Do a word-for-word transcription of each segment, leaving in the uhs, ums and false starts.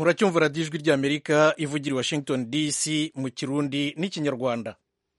muracyumva radiyo ijwi ry'amerika ivugira i washington dc mu kirundi n'ikinyarwanda.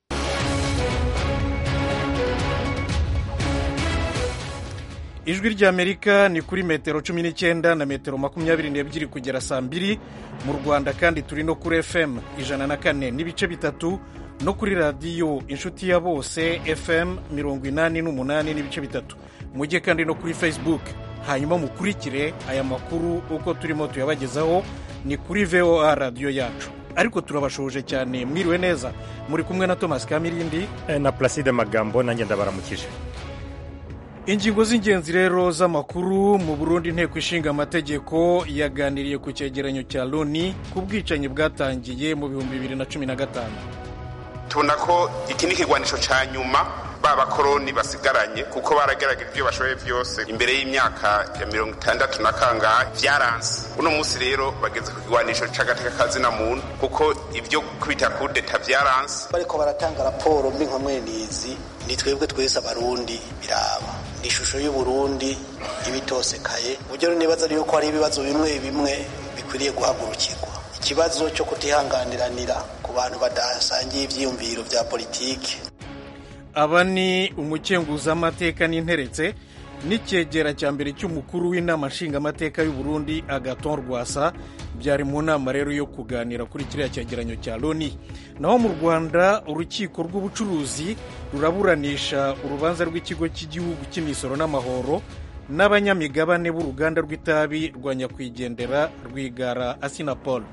ijwi ry'amerika ni kuri metero cumi n'icyenda na metero makumyabiri n'ebyiri kugera saa mbiri mu rwanda, kandi turi no kuri fm ijana na kane n'ibice bitatu no kuri radiyo inshuti ya bose fm mirongo inani n'umunani n'ibice bitatu. mujye kandi no kuri facebook, hanyuma mukurikire aya makuru uko turimo tuyabagezaho. ni kuri voa radiyo yacu. ariko turabashoje cyane, mwiriwe neza. muri kumwe na Thomas Kamirindi na Placide Magambo, nanjye ndabaramukije. ingingo z'ingenzi rero z'amakuru. mu Burundi, inteko ishinga amategeko yaganiriye ku cyegeranyo cya loni ku bwicanyi bwatangiye mu bihumbi bibiri na cumi na gatanu. tubona ko iki ni ikigwanisho cya nyuma ba bakoroni basigaranye, kuko baragaragaje ibyo bashoboye byose imbere y'imyaka ya mirongo itandatu na kangahe byaranze. uno munsi rero bageze ku kigwanisho cy'agateka kazina muntu, kuko ibyo kwita kudeta byaranze. bariko baratanga raporo mbi nka mwenizi, ni twebwe twese abarundi biraba. ni ishusho y'uburundi ibitosekaye, uburyo nibaza ari yuko hari ibibazo bimwe bimwe bikwiriye guhagurukirwa. ikibazo cyo kutihanganiranira ku bantu badasangiye ivyiyumviro vya politiki. aba ni umukenguzamateka n'interetse n'icyegera cya mbere cy'umukuru w'inama nshingamateka y'u Burundi Agathon Rwasa. byari mu nama rero yo kuganira kuri kiriya cyegeranyo cya loni. naho mu Rwanda, urukiko rw'ubucuruzi ruraburanisha urubanza rw'ikigo cy'igihugu cy'imisoro n'amahoro n'abanyamigabane b'uruganda rw'itabi rwa nyakwigendera Rwigara Asinapol.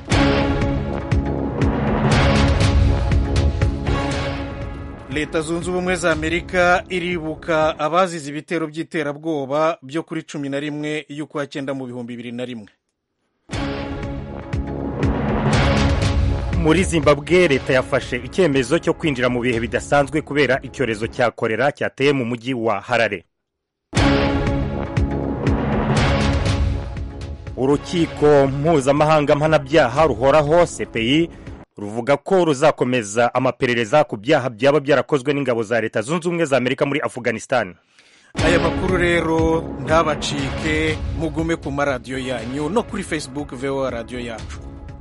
leta zunze ubumwe za amerika iribuka abazize ibitero by'iterabwoba byo kuri cumi na rimwe y'ukwa cyenda mu bihumbi bibiri na rimwe. muri Zimbabwe, leta yafashe icyemezo cyo kwinjira mu bihe bidasanzwe kubera icyorezo cya kolera cyateye mu mujyi wa Harare. urukiko mpuzamahanga mpanabyaha ruhoraho C P I ruvuga ko ruzakomeza amaperereza ku byaha byaba byarakozwe n'ingabo za leta zunze ubumwe za Amerika muri Afghanistan. aya makuru rero ntabacike, mugume ku maradiyo yanyu no kuri Facebook voa radiyo yacu.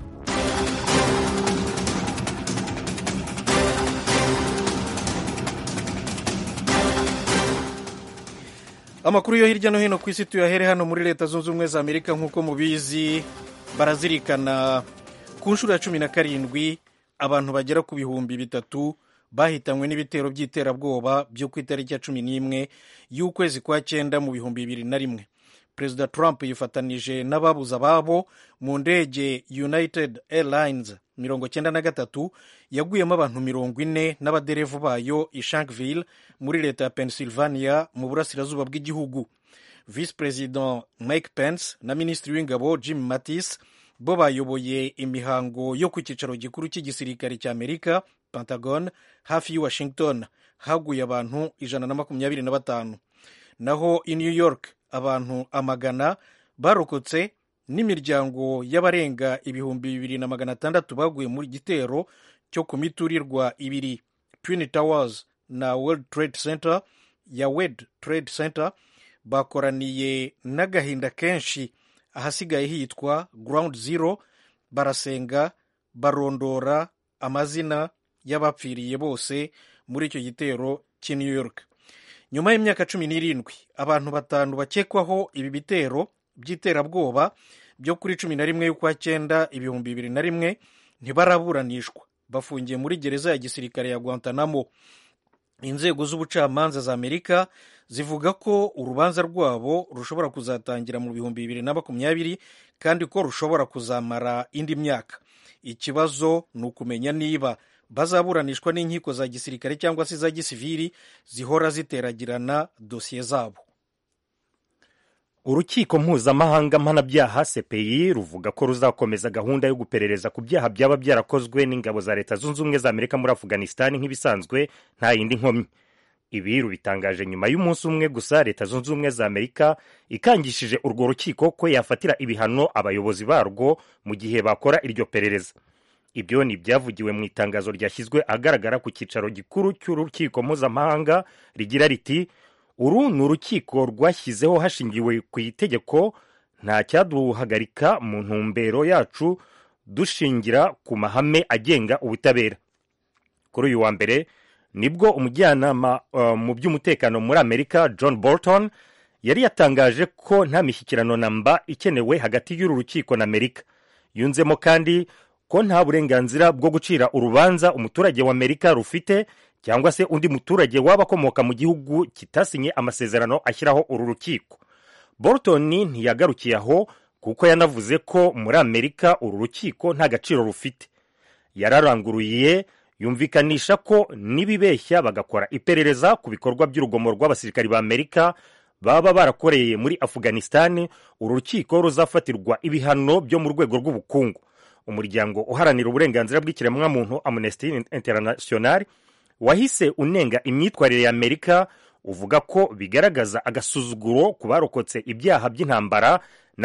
amakuru yo hirya no hino ku isi tuyahere hano muri leta zunze ubumwe za Amerika. nk'uko mubizi, barazirikana ku nshuro ya cumi na karindwi abantu bagera ku bihumbi bitatu bahitanywe n'ibitero by'iterabwoba byo ku itariki ya cumi n'imwe y'ukwezi kwa cyenda mu bihumbi bibiri na rimwe. perezida Trump yifatanije n'ababuze ababo mu ndege United Airlines mirongo cyenda na gatatu yaguyemo abantu mirongo ine n'abaderevu bayo i Shanksville muri leta ya Pennsylvania mu burasirazuba bw'igihugu. Vice President Mike Pence na minisitiri w'ingabo Jim Mattis bo bayoboye imihango yo ku cyicaro gikuru cy'igisirikare cya Amerika, Pentagon, hafi y'i Washington. haguye abantu ijana na makumyabiri na batanu. naho i New York, abantu amagana barokotse n'imiryango y'abarenga ibihumbi bibiri na magana atandatu baguye muri gitero cyo ku miturirwa ibiri Twin Towers na World Trade Center ya World Trade Center bakoraniye n'agahinda kenshi ahasigaye hitwa Ground Zero. barasenga, barondora amazina y'abapfiriye bose muri icyo gitero cy'i New York. nyuma y'imyaka cumi n'irindwi, abantu batanu bakekwaho ibi bitero by'iterabwoba byo kuri cumi na rimwe y'ukwa cyenda ibihumbi bibiri na rimwe ntibaraburanishwa. bafungiye muri gereza ya gisirikare ya Guantanamo. inzego z'ubucamanza za Amerika zivuga ko urubanza rwabo rushobora kuzatangira mu bihumbi bibiri na makumyabiri kandi ko rushobora kuzamara indi myaka. ikibazo ni ukumenya niba bazaburanishwa n'inkiko za gisirikare cyangwa se za gisivili zihora ziteragirana dosiye zabo. urukiko mpuzamahanga mpanabyaha C P I ruvuga ko ruzakomeza gahunda yo guperereza ku byaha byaba byarakozwe n'ingabo za leta zunze ubumwe za Amerika muri Afghanistan nk'ibisanzwe nta yindi nkomyi. ibi rubitangaje nyuma y'umunsi umwe gusa leta zunze ubumwe za Amerika ikangishije urwo rukiko ko yafatira ibihano abayobozi barwo mu gihe bakora iryo perereza. ibyo ni byavugiwe mu itangazo ryashyizwe agaragara ku cyicaro gikuru cy'urukiko mpuzamahanga rigira riti uru ni urukiko rwashyizeho hashingiwe ku itegeko nta cyaduhagarika mu ntumbero yacu dushingira ku mahame agenga ubutabera. Kuri uyu wa mbere nibwo umujyanama uh, mu by'umutekano muri Amerika John Bolton yari yatangaje ko nta mishyikirano namba ikenewe hagati y'uru rukiko na Amerika. Yunzemo kandi ko nta burenganzira bwo gucira urubanza umuturage wa Amerika rufite cyangwa se undi muturage waba akomoka mu gihugu kitasinye amasezerano ashyiraho uru rukiko. Bolton ntiyagarukiye aho kuko yanavuze ko muri Amerika uru rukiko nta gaciro rufite. Yararanguruye yumvikanisha ko nibibeshya bagakora iperereza ku bikorwa by'urugomo rw'abasirikari ba Amerika baba barakoreye muri Afghanistan, uru rukiko ruzafatirwa ibihano byo mu rwego rw'ubukungu. Umuryango uharanira uburenganzira bw'ikiremwamuntu Amnesty International wahise unenga imyitwarire ya Amerika, uvuga ko bigaragaza agasuzuguro ku barokotse ibyaha by'intambara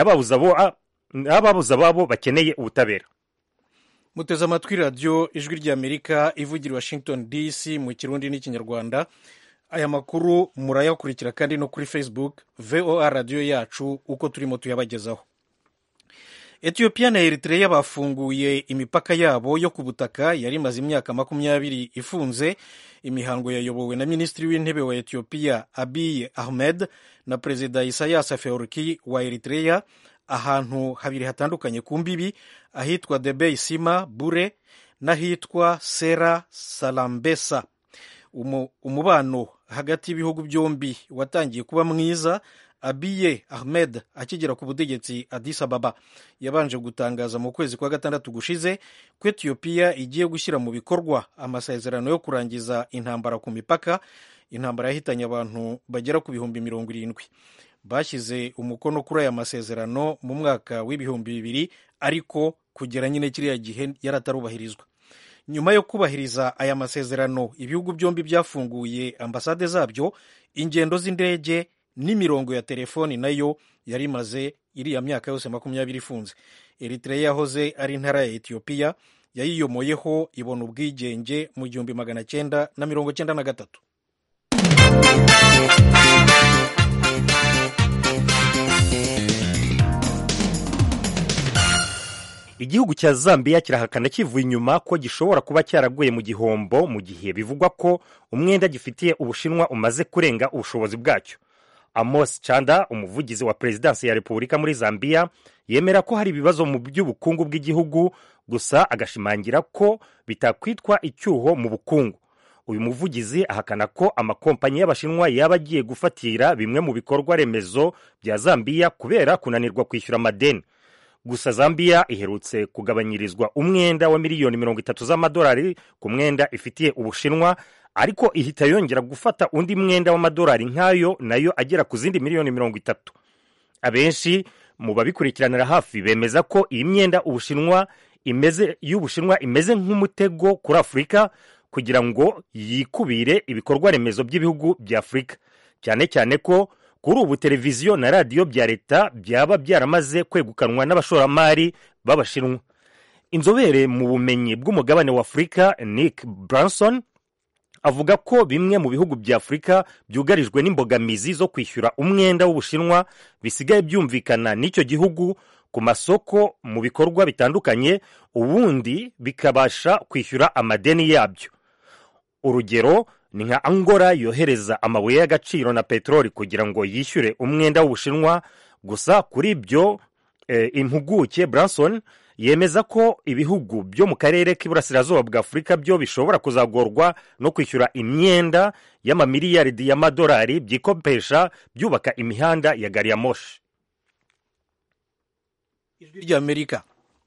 n'ababuza babo bakeneye ubutabera. Muteze amatwi radio ijwi ry'Amerika ivugira Washington D C mu Kirundi n'Ikinyarwanda. Aya makuru murayakurikira kandi no kuri Facebook V O A radio yacu uko turimo tuyabagezaho. Ethiopia na Eritrea bafunguye imipaka yabo yo ku butaka yari maze imyaka makumyabiri ifunze. Imihango yayobowe na Minisitiri w'Intebe wa Ethiopia Abiy Ahmed na Perezida Isaias Afwerki wa Eritrea ahantu habiri hatandukanye ku mbibi, ahitwa Debey Sima Bure n'ahitwa Sera Salambesa. Umu, umubano hagati y'ibihugu byombi watangiye kuba mwiza. Abiy Ahmed akigera ku butegetsi Addis Ababa yabanje gutangaza mu kwezi kwa gatandatu gushize ko Ethiopia igiye gushyira mu bikorwa amasezerano yo kurangiza intambara ku mipaka. Intambara yahitanye abantu bagera ku bihumbi mirongo irindwi. Bashyize umukono kuri aya masezerano mu mwaka w'ibihumbi bibiri, ariko kugera nyine kiriya gihe yaratarubahirizwa. Nyuma yo kubahiriza aya masezerano, ibihugu byombi byafunguye ambasade zabyo, ingendo z'indege n'imirongo ya telefoni nayo yari imaze iriya myaka yose makumyabiri ifunze. Eritrea yahoze ari intara ya Ethiopia yayiyomoyeho ibona ubwigenge mu gihumbi magana cyenda na mirongo cyenda na gatatu. Igihugu cya Zambia kirahakana kivuye inyuma ko gishobora kuba cyaraguye mu gihombo mu gihe bivugwa ko umwenda gifitiye Ubushinwa umaze kurenga ubushobozi bwacyo. Amos Chanda, umuvugizi wa Perezidansi ya Repubulika muri Zambia, yemera ko hari ibibazo mu by'ubukungu bw'igihugu, gusa agashimangira ko bitakwitwa icyuho mu bukungu. Uyu muvugizi ahakana ko amakompanyi y'Abashinwa yaba agiye gufatira bimwe mu bikorwa remezo bya Zambia kubera kunanirwa kwishyura amadeni. Gusa Zambia iherutse kugabanyirizwa umwenda wa miliyoni mirongo itatu z'amadolari ku mwenda ifitiye Ubushinwa, ariko ihita yongera gufata undi mwenda w'amadolari nk'ayo nayo agera ku zindi miliyoni mirongo itatu. Abenshi mu babikurikiranira hafi bemeza ko iyi myenda Ubushinwa imeze y'Ubushinwa imeze nk'umutego kuri Afurika kugira ngo yikubire ibikorwa remezo by'ibihugu bya Afurika, cyane cyane ko kuri ubu televiziyo na radiyo bya leta byaba byaramaze kwegukanwa n'abashoramari b'Abashinwa. Inzobere mu bumenyi bw'umugabane wa Afurika Nick Branson avuga ko bimwe mu bihugu bya Afurika byugarijwe n'imbogamizi zo kwishyura umwenda w'Ubushinwa bisigaye byumvikana n'icyo gihugu ku masoko mu bikorwa bitandukanye, ubundi bikabasha kwishyura amadeni yabyo. Urugero ni nka Angola yohereza amabuye y'agaciro na peteroli kugira ngo yishyure umwenda w'Ubushinwa. Gusa kuri ibyo eh, impuguke Branson yemeza ko ibihugu byo mu karere k'iburasirazuba bwa Afurika byo bishobora kuzagorwa no kwishyura imyenda y'amamiliyaridi y'amadolari byikopesha byubaka imihanda ya gari ya moshi. Ijwi ry'Amerika.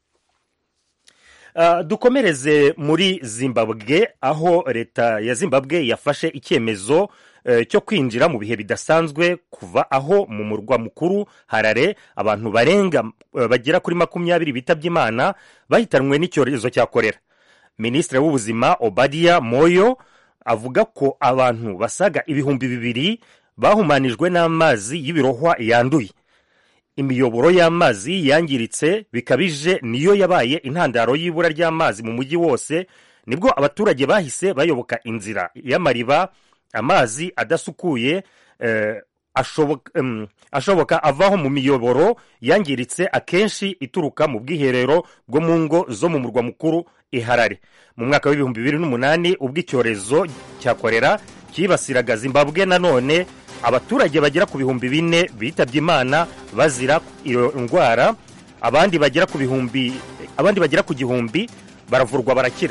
Uh, dukomereze muri Zimbabwe, aho leta ya Zimbabwe yafashe icyemezo uh, cyo kwinjira mu bihe bidasanzwe kuva aho mu murwa mukuru Harare abantu barenga uh, bagera kuri makumyabiri bitabye Imana bahitanwe n'icyorezo cya kolera. Minisitiri w'ubuzima Obadiah Moyo avuga ko abantu basaga ibihumbi bibiri bahumanijwe n'amazi y'ibirohwa yanduye. Imiyoboro y'amazi yangiritse bikabije niyo yabaye intandaro y'ibura ry'amazi mu mujyi wose, nibwo abaturage bahise bayoboka inzira y'amariba, amazi adasukuye eh, ashoboka, um, ashoboka avaho mu miyoboro yangiritse akenshi ituruka mu bwiherero bwo mu ngo zo mu murwa mukuru i Harare. Mu mwaka w'ibihumbi bibiri n'umunani ubwo icyorezo cya kolera kibasiraga Zimbabwe, nanone abaturage bagera ku bihumbi bine bitabye Imana bazira iyo ndwara, abandi bagera ku bihumbi abandi bagera ku gihumbi baravurwa barakira.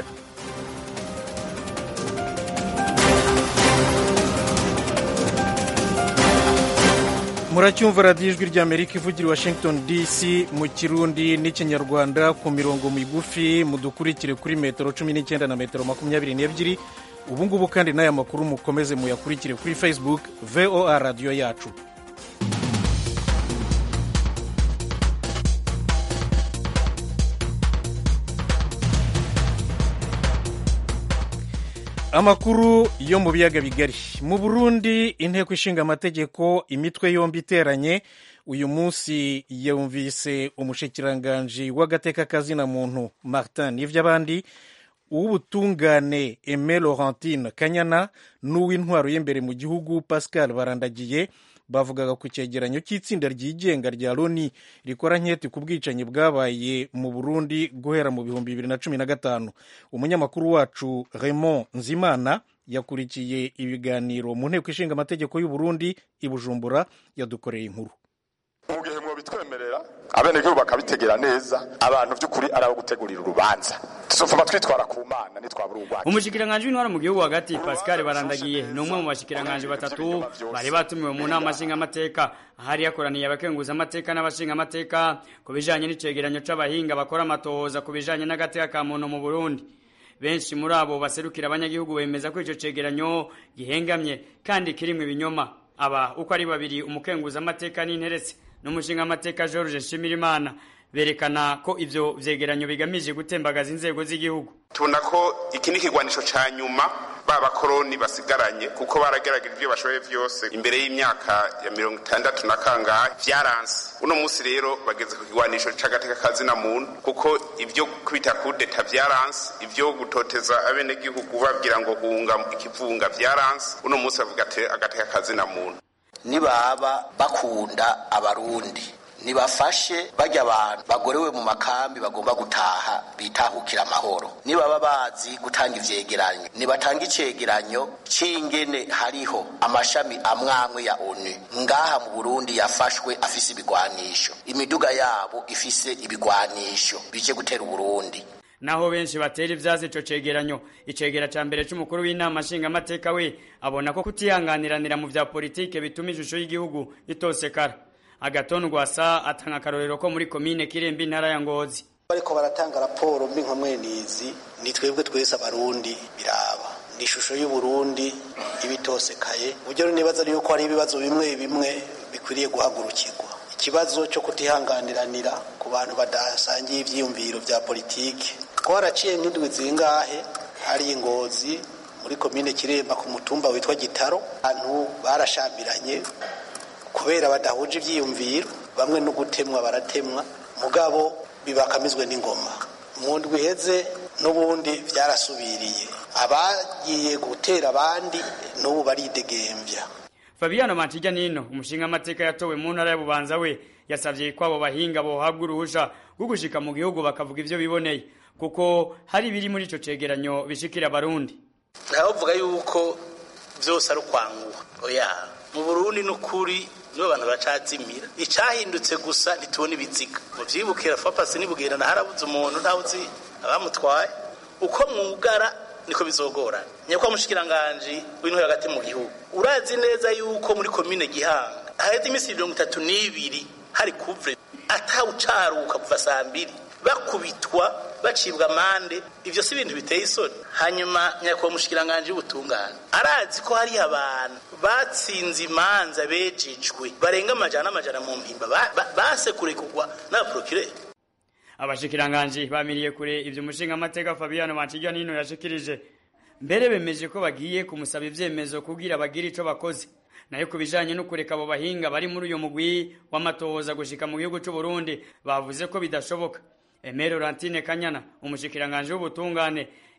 Muracyumva radiyo ijwi ry'Amerika ivugira Washington D C mu Kirundi n'ikinyarwanda ku mirongo migufi, mudukurikire kuri metero cumi n'icyenda na metero makumyabiri n'ebyiri. Ubu ngubu kandi n'aya makuru mukomeze muyakurikire kuri Facebook V O A radiyo yacu. Amakuru yo mu biyaga bigari. Mu Burundi inteko ishinga amategeko imitwe yombi iteranye uyu munsi yumvise umushikiranganji w'agateka kazina muntu Martin Nivyabandi, uw'ubutungane Aimé Laurentine Kanyana n'uw'intwaro y'imbere mu gihugu Pascal Barandagiye bavugaga ku cyegeranyo cy'itsinda ryigenga rya Loni rikora nketi ku bwicanyi bwabaye mu Burundi guhera mu bihumbi bibiri na cumi na gatanu. Umunyamakuru wacu Raymond Nzimana yakurikiye ibiganiro mu nteko ishinga amategeko y'u Burundi i Bujumbura, yadukoreye inkuru. Mu gihe mwo bitwemerera abenegihugu bakabitegera neza, abantu by'ukuri ari abo gutegurira urubanza, tuzofuma twitwara ku Mana nitwabura urwanda. Umushikiranganje w'intwara mu gihugu hagati Pascal Barandagiye ni umwe mu bashikiranganje batatu bari batumiwe mu nama nshinga amateka, ahari yakoraniye abakenguza amateka n'abashinga amateka ku bijanye n'icegeranyo c'abahinga bakora amatohoza ku bijanye n'agateka ka muntu mu Burundi. Benshi muri abo baserukira abanyagihugu bemeza ko ico cegeranyo gihengamye kandi kirimwe ibinyoma. Aba uko ari babiri, umukenguza amateka n'interetse n'umushinga amateka George Shimirimana, berekana ko ivyo vyegeranyo bigamije gutembagaza inzego z'igihugu. Tubona ko iki ni ikigwanisho ca nyuma b'abakoroni basigaranye, kuko baragerageje ibyo bashoboye vyose imbere y'imyaka ya mirongo itandatu na kangahe vyaranse. Uno musi rero bageze ku kigwanisho c'agateka kazina muntu, kuko ivyo kwita kudeta vyaranse, ivyo gutoteza abenegihugu babwira ngo hunga ikivunga vyaranse. Uno musi bavuga ati agateka kazina muntu. Nibaba bakunda abarundi, nibafashe bajya abantu bagorewe mu makambi bagomba gutaha bitahukira amahoro, nibaba bazi gutanga ivyegeranyo nibatanga icegeranyo c'ingene hariho amashami amwamwe ya ONU ngaha mu Burundi yafashwe afise ibigwanisho, imiduga yabo ifise ibigwanisho bije gutera Burundi. Naho benshi batera ivyazi ico cegeranyo, icegera ca mbere c'umukuru w'inama nshinga amateka we abona ko kutihanganiranira mu vya politike bituma ishusho y'igihugu itosekara. Agaton Gwasa atanga akarorero ko muri komine Kirembe intara ya Ngozi. Bariko baratanga raporo mbi nkamwe nizi, ni twebwe twese abarundi biraba. Ni ishusho y'u Burundi ibitosekaye. Ujye nibaza yuko hari ibibazo bimwe bimwe bikwiriye guhagurukirwa. Ikibazo cyo kutihanganiranira ku bantu badasangiye ivyiyumviro vya politike. Twaraciye nk'indwi zingahe hari Ngozi muri komine Kiremba ku mutumba witwa Gitaro, abantu barashambiranye kubera badahuje ivyiyumviro, bamwe no gutemwa baratemwa, mugabo bibakamizwe n'ingoma. Mu ndwi iheze n'ubundi vyarasubiriye, abagiye gutera abandi n'ubu baridegembya. Fabiano Mantijya nino umushinga amateka yatowe mu ntara ya Bubanza we yasavye ko abo bahinga bohabwa uruhusha gugushika mu gihugu bakavuga ivyo biboneye, kuko hari biri muri ico cegeranyo bishikira abarundi. Navuga yuko vyose ari kwanguha. Oya, mu Burundi n'ukuri nibo abantu bacazimira. Icahindutse gusa ntitubona ibiziga. Mu vyibukira fapasi nibugera na harabuze umuntu ntawuzi abamutwaye. Uko mwugara niko bizogorana. Nyakwa mushikiranganje w'intore hagati mu gihugu. Urazi neza yuko muri komine Gihanga haheze imisi mirongo itatu n'ibiri hari kuvre atawucaruka kuva saa mbiri bakubitwa bacibwa amande. Ivyo si ibintu biteye isoni. Hanyuma nyakwa mushikiranganje w'ubutungane arazi ko hari abantu batsinze imanza bejejwe barenga amajana amajana mu mpimba base kurekugwa na procureur. Abashikiranganje bamiriye kure ivyo umushinga amateka Fabiano Mantijya nino yashikirije, mbere bemeje ko bagiye kumusaba ivyemezo kugira bagira ico bakoze. Nayo kubijanye no kureka abo bahinga bari muri uyo mugwi w'amatohoza gushika mu gihugu c'u Burundi bavuze ko bidashoboka. Aimé Laurentine Kanyana umushikiranganje w'ubutungane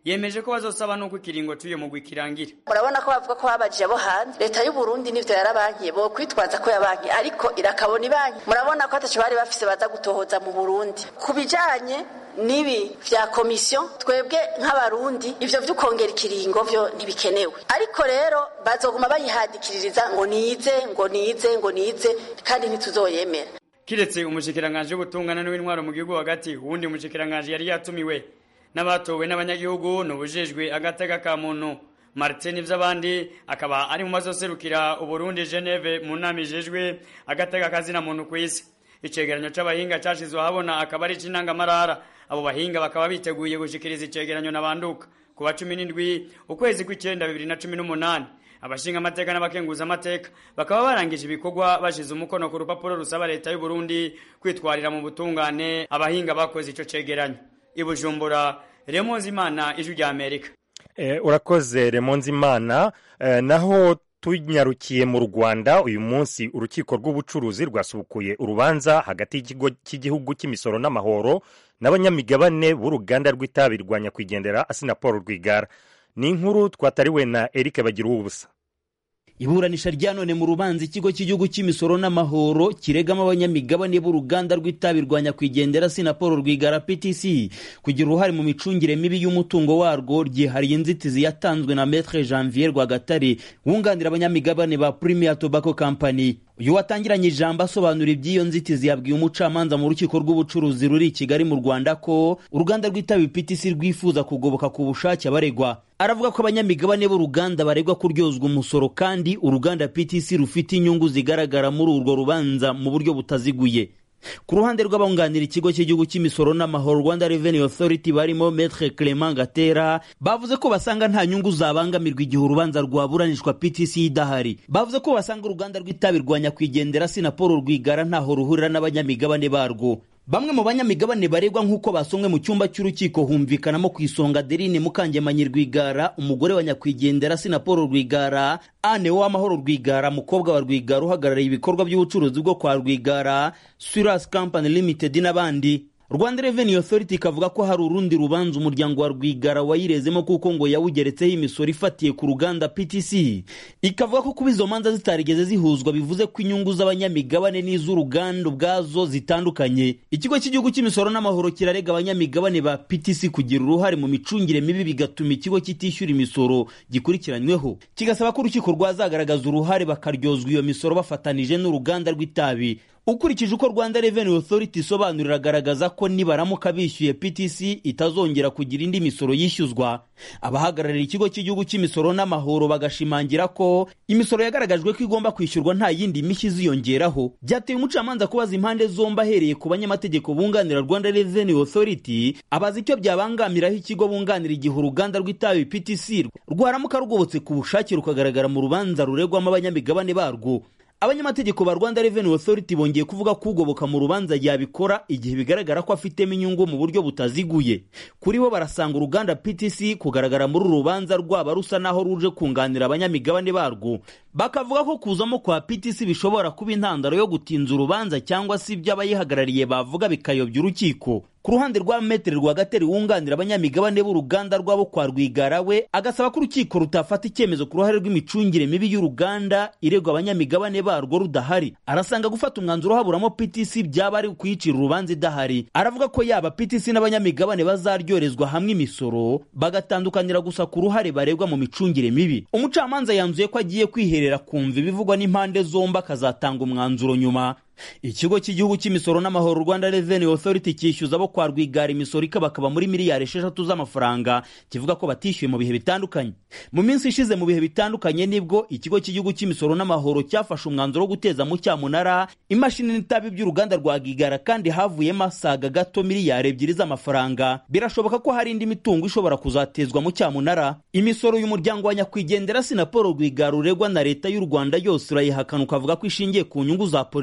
yemeje ko bazosaba nuko ikiringo cy'uyo mugwi kirangira. Murabona ko bavuga ko babajije abo hanze, leta y'u Burundi nivyo yarabankiye bo kwitwaza ko yabankiye, ariko irakabona ibanki. Murabona ko ataco bari bafise baza gutohoza mu Burundi kubijanye nibi vya komisiyo. Twebwe nk'abarundi ivyo vy'ukongera ikiringo vyo ntibikenewe, ariko rero bazoguma bayihadikiririza ngo nize ngo nize ngo nize kandi ntituzoyemera. Kiretse umushikiranganje w'ubutungane n'intwaro mu gihugu hagati, uwundi umushikiranganje yari yatumiwe n'abatowe n'abanyagihugu n'ubujejwe agateka ka muntu Martin Vyabandi akaba ari mu mazoserukira Uburundi Geneve mu nama ijejwe agateka kazina muntu kw'isi. Icegeranyo c'abahinga cashizwe habona akaba ari cinangamarara. Abo bahinga bakaba biteguye gushikiriza icegeranyo nabanduka kuwa cumi n'indwi ukwezi kw'icenda bibiri na cumi n'umunani. Abashinga amateka n'abakenguza amateka bakaba barangije ibikorwa bashize umukono ku rupapuro rusaba leta y'u Burundi kwitwarira mu butungane abahinga bakoze ico cegeranyo. Ibujumbura, Remonzimana, Ijwi rya Amerika. Eh, urakoze Remonzimana. Eh, naho tunyarukiye mu Rwanda uyu munsi urukiko rw'ubucuruzi rwasubukuye urubanza hagati y'ikigo cy'igihugu cy'imisoro n'amahoro n'abanyamigabane b'uruganda rw'itabi rwa nyakwigendera Assinapol Rwigara. Ni inkuru twatariwe na Eric Bagiruwubusa. Iburanisha rya none mu rubanza ikigo cy'igihugu cy'imisoro n'amahoro kiregama abanyamigabane b'uruganda rw'itabi rwa nyakwigendera Assinapol Rwigara P T C kugira uruhare mu micungire mibi y'umutungo warwo ryihariye inzitizi yatanzwe na Maître Janvier Rwagatare wunganira abanyamigabane ba Premier Tobacco Company. Uyu watangiranye ijambo asobanura iby'iyo nzitizi yabwiye umucamanza mu rukiko rw'ubucuruzi ruri i Kigali mu Rwanda ko uruganda rw'itabi P T C rwifuza kugoboka ku bushake abaregwa. Aravuga ko abanyamigabane b'uruganda baregwa kuryozwa umusoro kandi uruganda P T C rufite inyungu zigaragara muri urwo rubanza mu buryo butaziguye. Ku ruhande rw'abunganira ikigo cy'igihugu cy'imisoro n'amahoro Rwanda Revenue Authority barimo Maître Clement Gatera bavuze ko basanga nta nyungu zabangamirwa igihe urubanza rwaburanishwa P T C idahari. Bavuze ko basanga uruganda rw'itabi rwa nyakwigendera Assinapol Rwigara ntaho ruhurira n'abanyamigabane barwo. Bamwe mu banyamigabane baregwa nk'uko basomwe mu cyumba cy'urukiko humvikanamo ku isonga Derine Mukangemanyi Rwigara umugore wa nyakwigendera Assinapol Rwigara, Anne Uwamahoro Rwigara mukobwa wa Rwigara uhagarariye ibikorwa by'ubucuruzi bwo kwa Rwigara, Suras Company Limited n'abandi. Rwanda Revenue Authority kavuga ko hari urundi rubanza umuryango wa Rwigara wayirezemo kuko ngo yawugeretseho imisoro ifatiye ku ruganda P T C. Ikavuga ko kuba izo manza zitarigeze zihuzwa bivuze ko inyungu z'abanyamigabane n'iz'uruganda ubwazo zitandukanye. Ikigo cy'igihugu cy'imisoro n'amahoro kirarega abanyamigabane ba P T C kugira uruhare mu micungire mibi bigatuma ikigo kitishyura imisoro gikurikiranyweho. Kigasaba ko urukiko rwazagaragaza uruhare bakaryozwa iyo misoro bafatanije n'uruganda rw'itabi. Ukurikije uko Rwanda Revenue Authority isobanurira agaragaza ko nibaramuka bishyuye P T C itazongera kugira indi misoro yishyuzwa. Abahagararira ikigo cy'igihugu cy'imisoro n'amahoro bagashimangira ko imisoro yagaragajwe ko igomba kwishyurwa nta yindi mishyi ziyongeraho. Byateye umucamanza kubaza impande zombi ahereye ku banyamategeko bunganira Rwanda Revenue Authority abaza icyo byabangamiraho ikigo bunganira igihe uruganda rw'itabi P T C rwaramuka rugobotse ku bushake rukagaragara mu rubanza ruregwamo abanyamigabane barwo. Abanyamategeko ba Rwanda Revenue Authority bongeye kuvuga ko ugoboka mu rubanza yabikora igihe bigaragara ko afitemo inyungu mu buryo butaziguye. Kuri bo barasanga uruganda P T C kugaragara muri rubanza rwaba rusa naho ruje kunganira abanyamigabane barwo. Bakavuga ko kuzamo kwa P T C bishobora kuba intandaro yo gutinza urubanza cyangwa se ibyo abayihagarariye bavuga bikayobya urukiko. Ku ruhande rwa Maître Rwagatare wunganira abanyamigabane b'uruganda rwabo kwa Rwigara we agasaba ko urukiko rutafata icyemezo ku ruhare rw'imicungire mibi y'uruganda iregwa abanyamigabane barwo rudahari. Arasanga gufata umwanzuro haburamo P T C byaba ari kwicira urubanza idahari. Aravuga ko yaba P T C n'abanyamigabane bazaryorezwa hamwe imisoro bagatandukanira gusa ku ruhare baregwa mu micungire mibi. Umucamanza yanzuye ko agiye kwiherera kumva ibivugwa n'impande zombi akazatanga umwanzuro nyuma. Ikigo cy'igihugu cy'imisoro n'amahoro Rwanda Revenue Authority cyishyuza abo kwa Rwigara imisoro ikabakaba muri miliyari esheshatu z'amafaranga kivuga ko batishyuye mu bihe bitandukanye. Mu minsi ishize mu bihe bitandukanye nibwo ikigo cy'igihugu cy'imisoro n'amahoro cyafashe umwanzuro wo guteza mu cyamunara imashini n'itabi by'uruganda rwa Rwigara kandi havuyemo asaga gato miliyari ebyiri z'amafaranga. Birashoboka ko hari indi mitungo ishobora kuzatezwa mu cyamunara. Imisoro y'umuryango wa nyakwigendera Assinapol Rwigara uregwa na leta y'u Rwanda yose urayihakana ukavuga ko ishingiye ku nyungu za politiki.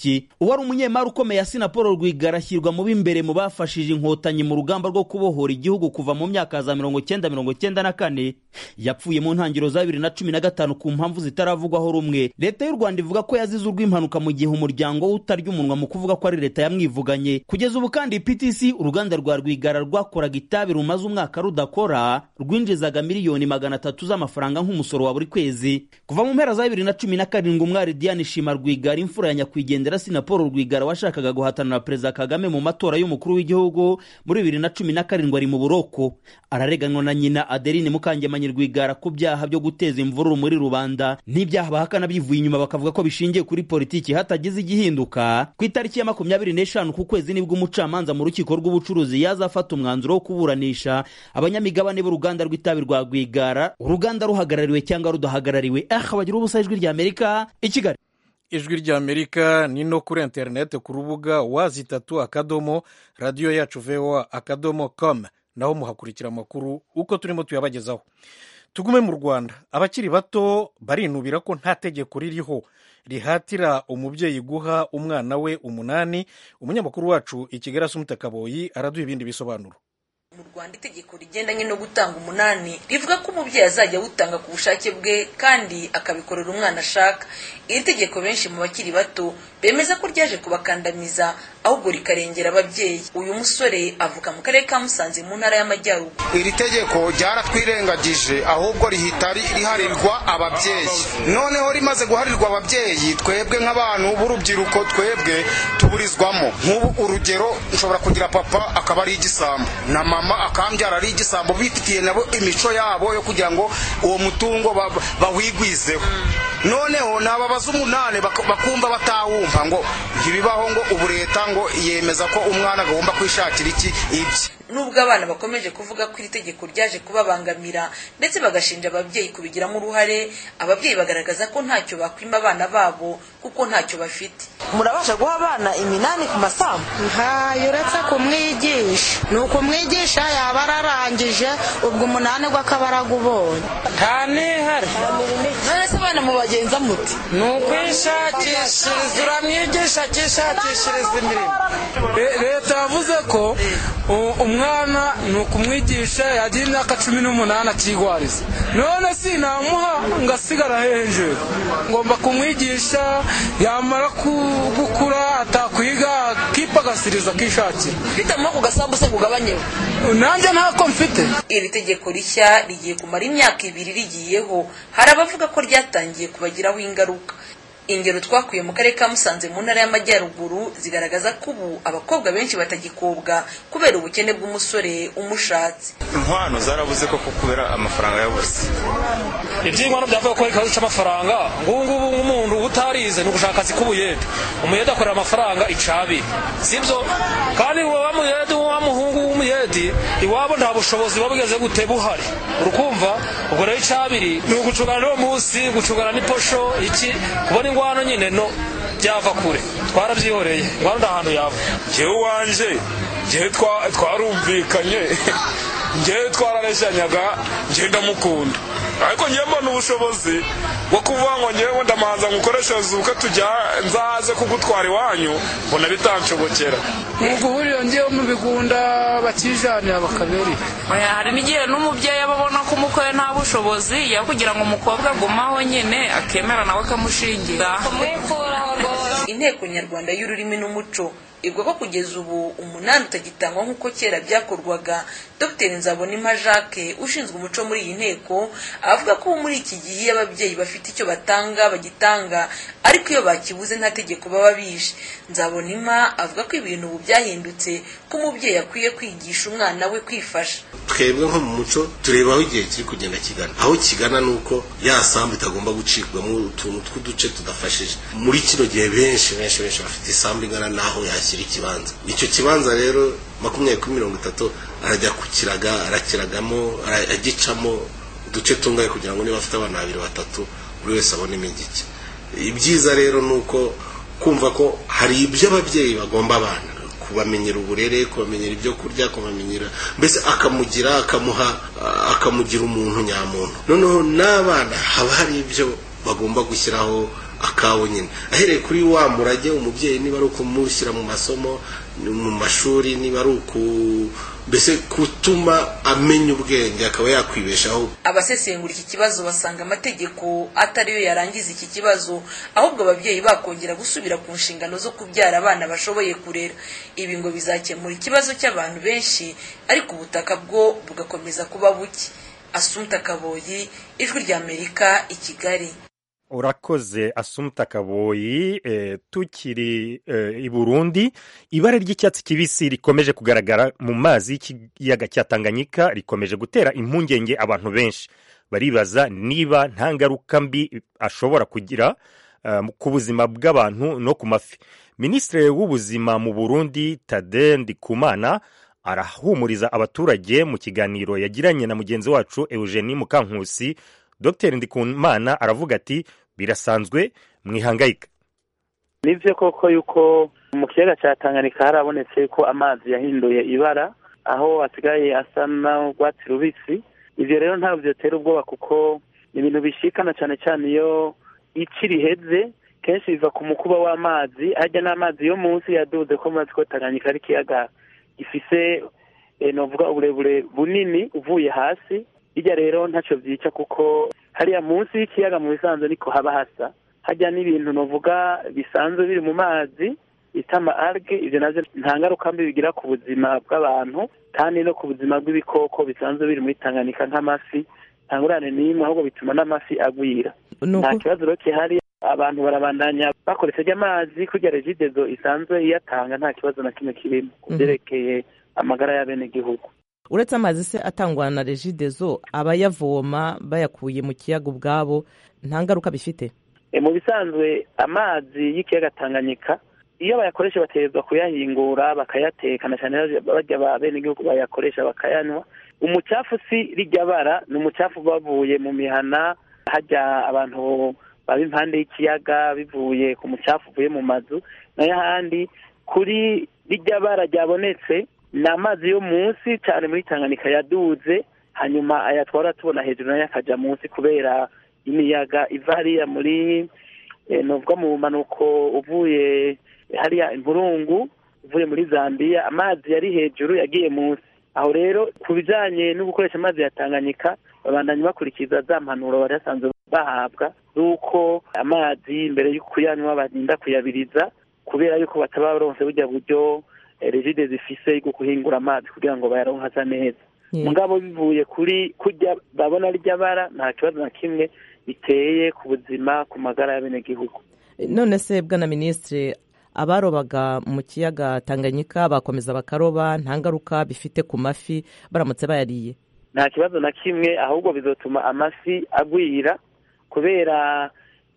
politiki. Uwari umunyemari ukomeye Asina Paul Rwigara ashyirwa mu b'imbere mu bafashije inkotanyi mu rugamba rwo kubohora igihugu kuva mu myaka za mirongo cyenda mirongo cyenda na kane. Yapfuye mu ntangiriro za bibiri na cumi na gatanu ku mpamvu zitaravugwaho rumwe. Leta y'u Rwanda ivuga ko yazize urw'impanuka mu gihe umuryango utarya umunwa mu kuvuga ko ari leta yamwivuganye. Kugeza ubu kandi P T C, uruganda rwa Rwigara rwakoraga itabi rumaze umwaka rudakora, rwinjizaga miliyoni magana atatu z'amafaranga nk'umusoro wa buri kwezi. Kuva mu mpera za bibiri na cumi na karindwi umwari Diane Shima Rwigara, imfura ya nyakwigendera Asina Paul Rwigara washakaga guhatana na Perezida Kagame mu matora y'umukuru w'igihugu muri bibiri na cumi na karindwi ari mu buroko. Arareganwa na nyina Adeline Mukangemanyi Rwigara ku byaha byo guteza imvururu muri rubanda, n'ibyaha bahakana bivuye inyuma bakavuga ko bishingiye kuri politiki hatagize igihinduka. Ku itariki ya makumyabiri n'eshanu ku kwezi nibwo umucamanza mu rukiko rw'ubucuruzi yazafata umwanzuro wo kuburanisha abanyamigabane b'uruganda rw'itabi rwa Rwigara, uruganda ruhagarariwe cyangwa rudahagarariwe. Ah, bagira ubusa ijwi rya Amerika i Kigali. Ijwi rya Amerika ni no kuri internet ku rubuga wazitatu akadomo radio yacu voa akadomo com, naho muhakurikira amakuru uko turimo tuyabagezaho. Tugume mu Rwanda, abakiri bato barinubira ko nta tegeko ririho rihatira umubyeyi guha umwana we umunani. Umunyamakuru wacu i Kigali Asumta Kaboyi araduha ibindi bisobanuro. Mu Rwanda itegeko rigendanye no gutanga umunani rivuga ko umubyeyi azajya awutanga ku bushake bwe kandi akabikorera umwana ashaka. Iri tegeko benshi mu bakiri bato bemeza ko ryaje kubakandamiza ahubwo rikarengera ababyeyi. Uyu musore avuka mu karere ka Musanze mu ntara y'Amajyaruguru. Iri tegeko ryaratwirengagije ahubwo rihita riharirwa ababyeyi. Noneho rimaze guharirwa ababyeyi, twebwe nk'abantu b'urubyiruko twebwe tuburizwamo. Nk'ubu urugero, nshobora kugira papa akaba ari igisambo na mama akambyara ari igisambo, bitikiye nabo imico yabo yo kugira ngo uwo mutungo bawigwizeho. Noneho nababaza umunane bakumva batawumva ngo ntibibaho, ngo ubu leta ngo yemeza ko umwana agomba kwishakira iki ibye. Nubwo abana bakomeje kuvuga ko iri tegeko ryaje kubabangamira ndetse bagashinja ababyeyi kubigiramo uruhare, ababyeyi bagaragaza ko ntacyo bakwima abana babo kuko ntacyo bafite. Murabasha guha abana iminani ku masambu? Ntayo, uretse kumwigisha. Ni ukumwigisha yaba ararangije ubwo umunani gwe akaba aragubonye. Nta nihari. None se abana mubagenza muti? Ni ukwishakishiriza, uramwigisha akishakishiriza imirimo. Leta yavuze ko umwana ni ukumwigisha yagira imyaka cumi n'umunani akigwariza. None sinamuha ngasigara hejuru, ngomba kumwigisha, yamara gukura atakwiga akipagasiriza akishakira. Bitamuha ku gasambu se kugabanyeho? Nanjye ntako mfite. Iri tegeko rishya rigiye kumara imyaka ibiri rigiyeho, hari abavuga ko ryatangiye kubagiraho ingaruka. Ingero twakuye mu karere ka Musanze mu ntara y'Amajyaruguru zigaragaza ko ubu abakobwa benshi batagikobwa kubera ubukene bw'umusore umushatse. Inkwano zarabuze ko kubera amafaranga yabuze. Iby'inkwano byavuga ko ikibazo cy'amafaranga, ngubu ngubu umuntu utarize ni ugushaka akazi k'ubuyede. Umuyede akorera amafaranga icabi, sibyo? Kandi uwo wamuyede wa muhungu w'umuyede iwabo nta bushobozi babugeze gute buhari. Urukumva ubwo rero icabiri ni ugucugana no munsi, gucugana n'iposho iki kubona ingwano nyine no byava kure. Twarabyihoreye ingwano ndahantu yava. Jewe wanje jewe twarumvikanye, jewe twarareshanyaga, jewe ndamukunda, ariko ngiye mbona ubushobozi bwo kuvuga ngo ngewe ndamanza ngukoresha zuka tujya nzaze kugutwara iwanyu, mbona bitanshobokera. Muguhurira ngiye mu bigunda bakijanira bakaberi. Oya, hari n'igihe n'umubyeyi ababona ko umukwe nta bushobozi ya kugira ngo umukobwa agumaho nyine akemera nawe akamushingira. Inteko Nyarwanda y'Ururimi n'Umuco ivuga ko kugeza ubu umunani utagitangwa nk'uko kera byakorwaga. Dr Nzabonimpa Jacques ushinzwe umuco muri iyi nteko avuga ko muri iki gihe ababyeyi bafite icyo batanga bagitanga, ariko iyo bakibuze nta tegeko baba bishe. Nzabonimpa avuga ko ibintu ubu byahindutse, ko umubyeyi akwiye kwigisha umwana we kwifasha. Twebwe nko mu muco tureba aho igihe kiri kugenda kigana, aho kigana nuko ya sambu itagomba gucibwamo utuntu tw'uduce tudafashije. Muri kino gihe benshi benshi benshi bafite isambu ingana naho yashyira ikibanza. Icyo kibanza rero makumyabiri kuri mirongo itatu arajya kukiraga, arakiragamo, agicamo uduce tungaye kugira ngo niba afite abana babiri batatu buri wese abone imigike. Ibyiza rero nuko kumva ko hari ibyo ababyeyi bagomba abana, kubamenyera uburere, kubamenyera ibyo kurya, kubamenyera mbese akamugira akamuha akamugira umuntu nyamuntu. Noneho n'abana haba hari ibyo bagomba gushyiraho akawo nyine ahereye kuri wa murage umubyeyi niba ari ukumushyira mu masomo mu mashuri niba ari uku mbese kutuma amenya ubwenge akaba yakwibeshaho. Abasesengura iki kibazo basanga amategeko atariyo yarangiza iki kibazo, ahubwo ababyeyi bakongera gusubira ku nshingano zo kubyara abana bashoboye kurera. Ibi ngo bizakemura ikibazo cy'abantu benshi, ariko ubutaka bwo bugakomeza kuba buke. Assumpta Kaboyi, Ijwi ry'Amerika, i Kigali. Urakoze Assumpta Kaboyi. E, tukiri e, i Burundi, ibara ry'icyatsi kibisi rikomeje kugaragara mu mazi y'ikiyaga cya Tanganyika rikomeje gutera impungenge abantu benshi. Baribaza niba nta ngaruka mbi ashobora kugira uh, ku buzima bw'abantu no ku mafi. Minisitiri w'ubuzima mu Burundi Tade Ndikumana arahumuriza abaturage mu kiganiro yagiranye na mugenzi wacu Eugenie Mukankusi. Dr Ndikumana aravuga ati birasanzwe mwihangayika. Nivyo koko yuko mu kiyaga cya Tanganyika harabonetse ko amazi yahinduye ibara aho asigaye asa n'urwatsi rubisi. Ivyo rero ntabwo byotera ubwoba kuko ibintu bishikana cyane cyane iyo ici riheze kenshi biva ku mukuba w'amazi, hajya n'amazi yo munsi yaduze ko mazi ko Tanganyika ari kiyaga gifise e, novuga uburebure bunini uvuye hasi. Ijya rero ntacyo byica kuko hariya munsi y'ikiyaga mu bisanzwe niko haba hasa, hajya n'ibintu novuga bisanzwe biri mu mazi itama alge. Ivyo navyo nta ngaruka mbi bigira ku buzima bw'abantu kandi no ku buzima bw'ibikoko bisanzwe biri muri Tanganyika nk'amafi. Nta ngurane n'imwe, ahubwo bituma n'amafi agwira. Nta kibazo rero kihari, abantu barabandanya bakoresheje amazi kugira Regideso isanzwe iyatanga, nta kibazo na kimwe kirimo kubyerekeye amagara y'abenegihugu. Uretse amazi se atangwa na Regideso, abayavoma bayakuye mu kiyaga ubwabo nta ngaruka bifite? E, mu bisanzwe amazi y'ikiyaga Tanganyika iyo bayakoresha bategerezwa kuyahingura bakayateka, na cyane bajya abenegihugu bayakoresha bakayanywa. Umucafu si rijya bara, ni umucafu bavuye mu mihana, hajya abantu baba impande y'ikiyaga bivuye ku mucafu uvuye mu mazu. Nayo ahandi kuri rijya bara ryabonetse ni amazi yo munsi cyane muri Tanganyika yaduze, hanyuma ayatwara tubona hejuru nayo akaja munsi kubera imiyaga iva hariya muri e, novuga mu manuko uvuye hariya Impurungu uvuye muri Zambia, amazi yari hejuru yagiye munsi. Aho rero kubijanye no gukoresha amazi ya Tanganyika babandanye bakurikiza za mpanuro bari basanzwe bahabwa, nuko amazi mbere yo kuyanywa barinda kuyabiriza kubera yuko bataba baronse burya buryo Regideso zifise yo kuhingura amazi kugira ngo bayaronke asa neza. Mugabo bivuye kuri kujya babona rijya bara nta kibazo na kimwe biteye ku buzima ku magara y'abenegihugu. None se bwana Ministre, abarobaga mu kiyaga Tanganyika bakomeza bakaroba, nta ngaruka bifite ku mafi baramutse bayariye? Nta kibazo na kimwe, ahubwo bizotuma amafi agwira kubera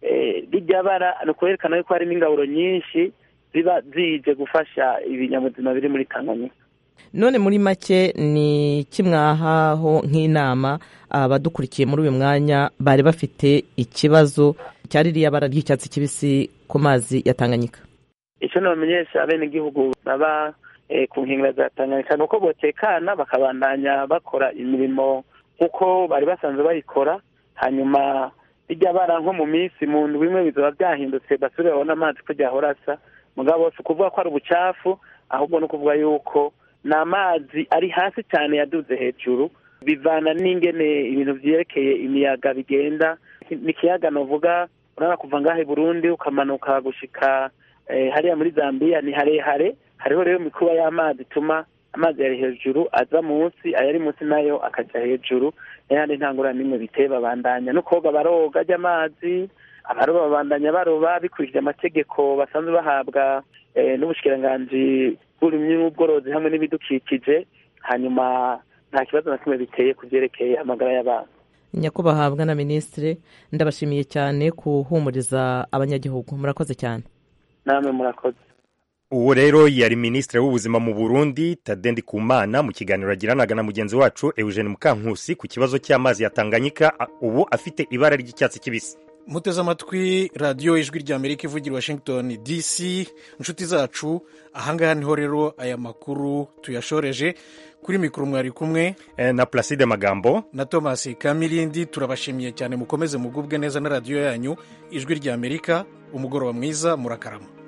rijya bara no kwerekana yuko hari n'ingaburo nyinshi ziba zije gufasha ibinyabuzima biri muri Tanganyika. None muri make ni kimwahaho nk'inama abadukurikiye muri uyu mwanya bari bafite ikibazo cyari riya bara ry'icyatsi kibisi ku mazi ya Tanganyika? Icyo namenyesha abenegihugu baba e, ku nkengera za Tanganyika nuko botekana bakabandanya bakora imirimo kuko bari basanzwe bayikora, hanyuma ijya bara nko mu minsi mu ndwi imwe bizoba byahindutse basubire babona amazi ko ryahora asa. Mugabo si kuvuga ko ari ubucafu, ahubwo no kuvuga yuko n'amazi ari hasi cyane yaduze hejuru, bivana n'ingene ibintu vyerekeye imiyaga bigenda. N'ikiyaga novuga urana kuva ngahe Burundi ukamanuka gushika eh, hariya muri Zambia ni harehare. Hariho rero mikuba y'amazi tuma amazi yari hejuru aza munsi, ayari munsi nayo akaja hejuru. N'ayandi ntangura nimwe biteba bandanya no koga baroga y'amazi, abaroba babandanya baroba bikurikije amategeko basanzwe bahabwa e, n'ubushikiranganji bw'uburimyi n'ubworozi hamwe n'ibidukikije. Hanyuma nta kibazo na kimwe biteye kuvyerekeye amagara y'abantu. Nyakubahabwa na Ministre, ndabashimiye cyane kuhumuriza abanyagihugu. Murakoze cyane. Namwe murakoze. Uwo rero yari Ministre w'ubuzima mu Burundi Tade Ndikumana mu kiganiro agiranaga na mugenzi wacu Eugenie Mukankusi ku kibazo cy'amazi ya Tanganyika ubu afite ibara ry'icyatsi kibisi. muteze amatwi radiyo ijwi ry'amerika ivugira Washington D C. inshuti zacu ahangaha niho rero aya makuru tuyashoreje. kuri mikoro mwari kumwe e, na Placide Magambo na Thomas Kamirindi. turabashimiye cyane, mukomeze mugubwe neza na radiyo yanyu ijwi ry'amerika. umugoroba mwiza, murakarama.